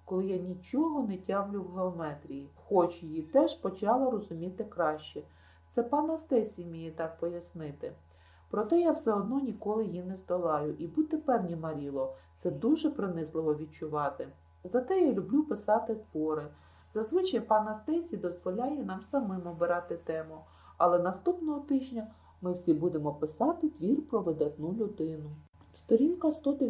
коли я нічого не тямлю в геометрії, хоч її теж почала розуміти краще. Це пан Астесій вміє так пояснити. Проте я все одно ніколи її не здолаю. І будьте певні, Маріло, це дуже принизливо відчувати. Зате я люблю писати твори. Зазвичай пан Астесій дозволяє нам самим обирати тему, але наступного тижня ми всі будемо писати твір про видатну людину. Сторінка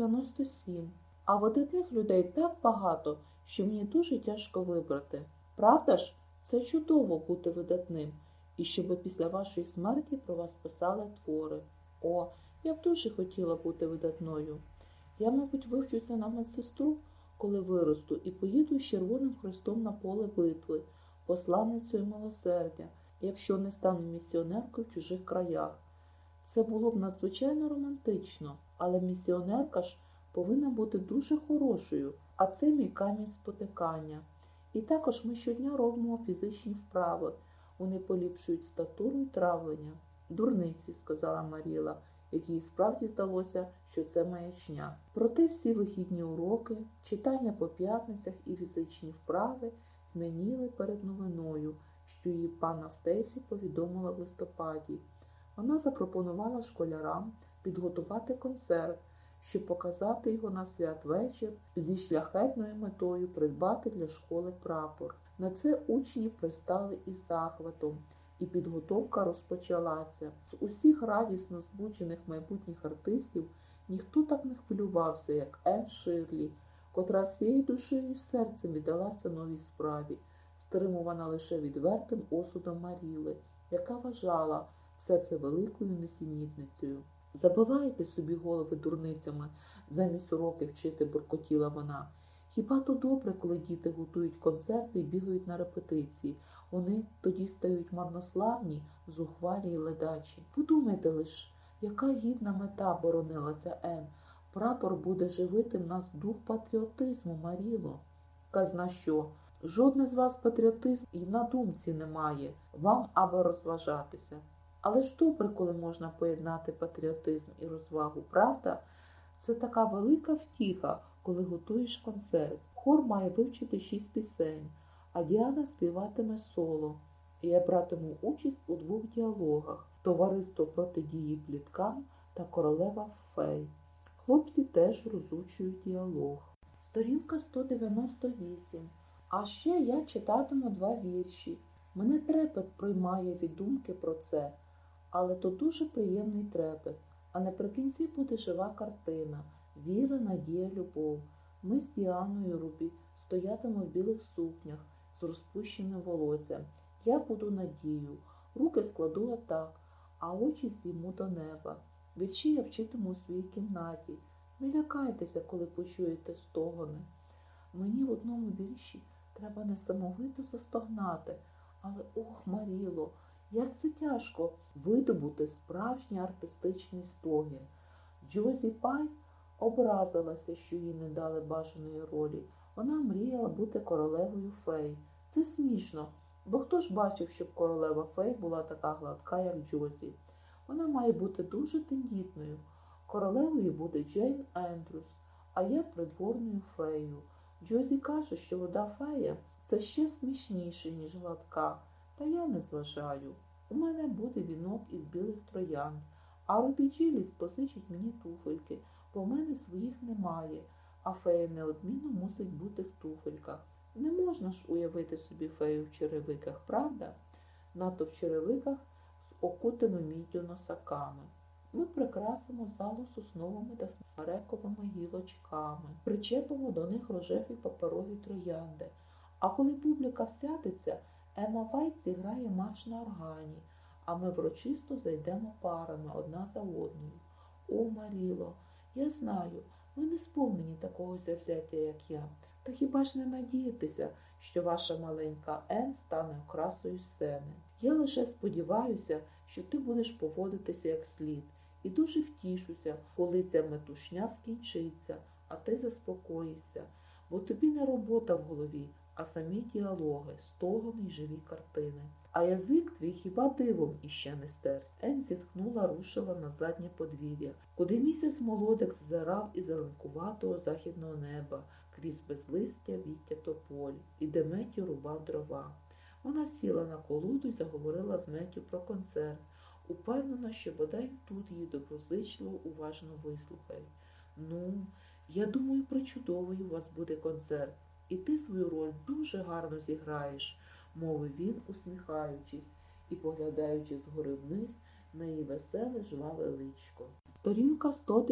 197. А видатних людей так багато, що мені дуже тяжко вибрати. Правда ж, це чудово бути видатним, і щоб після вашої смерті про вас писали твори. О, я б дуже хотіла бути видатною. Я, мабуть, вивчуся на медсестру, коли виросту, і поїду з Червоним Хрестом на поле битви, посланницею милосердя, якщо не стану місіонеркою в чужих краях. Це було б надзвичайно романтично, але місіонерка ж повинна бути дуже хорошою, а це мій камінь спотикання. І також ми щодня робимо фізичні вправи. Вони поліпшують статуру і травлення. Дурниці, сказала Маріла, якій справді здалося, що це маячня. Проте всі вихідні уроки, читання по п'ятницях і фізичні вправи тьмяніли перед новиною, що її пан Астесій повідомила в листопаді. Вона запропонувала школярам підготувати концерт, щоб показати його на святвечір зі шляхетною метою придбати для школи прапор. На це учні пристали із захватом, і підготовка розпочалася. З усіх радісно збуджених майбутніх артистів ніхто так не хвилювався, як Енн Ширлі, котра всією душею і серцем віддалася новій справі, стримувана лише відвертим осудом Маріли, яка вважала все це великою несенітницею. Забивайте собі голови дурницями, замість уроки вчити, буркотіла вона. Хіба то добре, коли діти готують концерти і бігають на репетиції? Вони тоді стають марнославні, зухвалі й ледачі. Подумайте лиш, яка гідна мета, боронилася Енн. Прапор буде живити в нас дух патріотизму, Маріло. Казна що? Жодне з вас патріотизм і на думці немає, вам аби розважатися. Але ж добре, коли можна поєднати патріотизм і розвагу, правда? Це така велика втіха, коли готуєш концерт. Хор має вивчити 6 пісень, а Діана співатиме соло. Я братиму участь у 2 діалогах «Товариство протидії пліткам» та «Королева фей». Хлопці теж розучують діалог. Сторінка 198. А ще я читатиму 2 вірші. Мене трепет проймає від думки про це. Але то дуже приємний трепет. А наприкінці буде жива картина. Віра, надія, любов. Ми з Діаною Рубі стоятимемо в білих сукнях з розпущеним волоссям. Я буду надію. Руки складу отак, а очі здійму до неба. Вірші я вчитиму у своїй кімнаті. Не лякайтеся, коли почуєте стогони. Мені в одному вірші треба несамовито застогнати. Але, ох, Маріло, як це тяжко видобути справжній артистичний стогін. Джозі Пай образилася, що їй не дали бажаної ролі. Вона мріяла бути королевою фей. Це смішно, бо хто ж бачив, щоб королева фей була така гладка, як Джозі? Вона має бути дуже тендітною. Королевою буде Джейн Ендрюс, а я придворною феєю. Джозі каже, що вода фея – це ще смішніше, ніж гладка. Та я не зважаю. У мене буде вінок із білих троянд, а Рубі Джиліс позичить мені туфельки, бо в мене своїх немає, а фея неодмінно мусить бути в туфельках. Не можна ж уявити собі фею в черевиках, правда? Надто в черевиках з окутими міддю носаками. Ми прикрасимо залу сосновими та смерековими гілочками, причепимо до них рожеві паперові троянди. А коли публіка всядеться, Емма Вайт зіграє марш на органі, а ми врочисто зайдемо парами одна за одною. О, Маріло, я знаю, ви не сповнені такого завзяття, як я. Та хіба ж не надіятися, що ваша маленька Енн стане окрасою сцени? Я лише сподіваюся, що ти будеш поводитися як слід, і дуже втішуся, коли ця метушня скінчиться, а ти заспокоїшся, бо тобі не робота в голові, а самі діалоги, стогони й живі картини. А язик твій хіба дивом іще не стерсь. Енн зітхнула, рушила на заднє подвір'я, куди місяць молодик ззирав із зеленкуватого західного неба крізь безлистя віття тополі, і де Меттю рубав дрова. Вона сіла на колоду і заговорила з Меттю про концерт, упевнена, що бодай тут її доброзичливо уважно вислухають. «Ну, я думаю, причудовий у вас буде концерт, і ти свою роль дуже гарно зіграєш», – мовив він, усміхаючись і поглядаючи згори вниз на її веселе жваве личко. Сторінка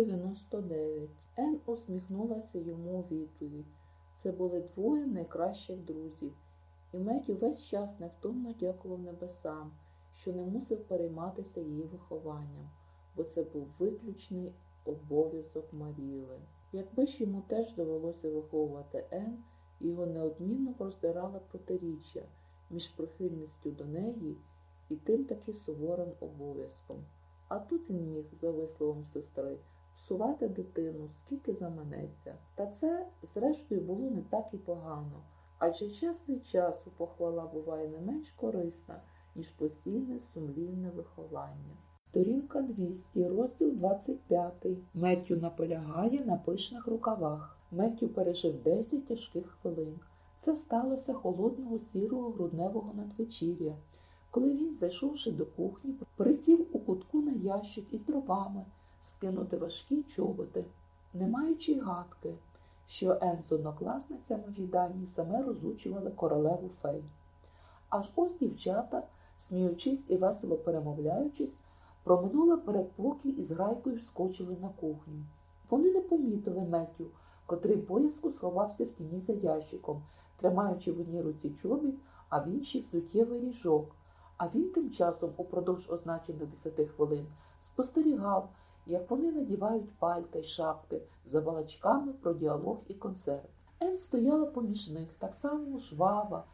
199. Енн усміхнулася йому у відповідь. Це були двоє найкращих друзів, і Меттю весь час невтомно дякував небесам, що не мусив перейматися її вихованням, бо це був виключний обов'язок Маріли. Якби ж йому теж довелося виховувати Енн, його неодмінно роздирало протиріччя між прихильністю до неї і тим таки суворим обов'язком. А тут він міг, за висловом сестри, псувати дитину, скільки заманеться. Та це, зрештою, було не так і погано, адже час від часу похвала буває не менш корисна, ніж постійне сумлінне виховання. Сторінка 200, розділ 25. Меттю наполягає на пишних рукавах. Меттю пережив 10 тяжких хвилин. Це сталося холодного сірого грудневого надвечір'я, коли він, зайшовши до кухні, присів у кутку на ящик із дровами, скинути важкі чоботи, не маючи й гадки, що Енн з однокласницями в їдальні саме розучували королеву фей. Аж ось дівчата, сміючись і весело перемовляючись, проминули передпокій і з грайкою вскочили на кухню. Вони не помітили Меттю, котрий боязко сховався в тіні за ящиком, тримаючи в одній руці чобіт, а в іншій взуттєвий ріжок. А він тим часом, упродовж означених 10 хвилин, спостерігав, як вони надівають пальта й шапки за балачками про діалог і концерт. Енн стояла поміж них, так само жвава,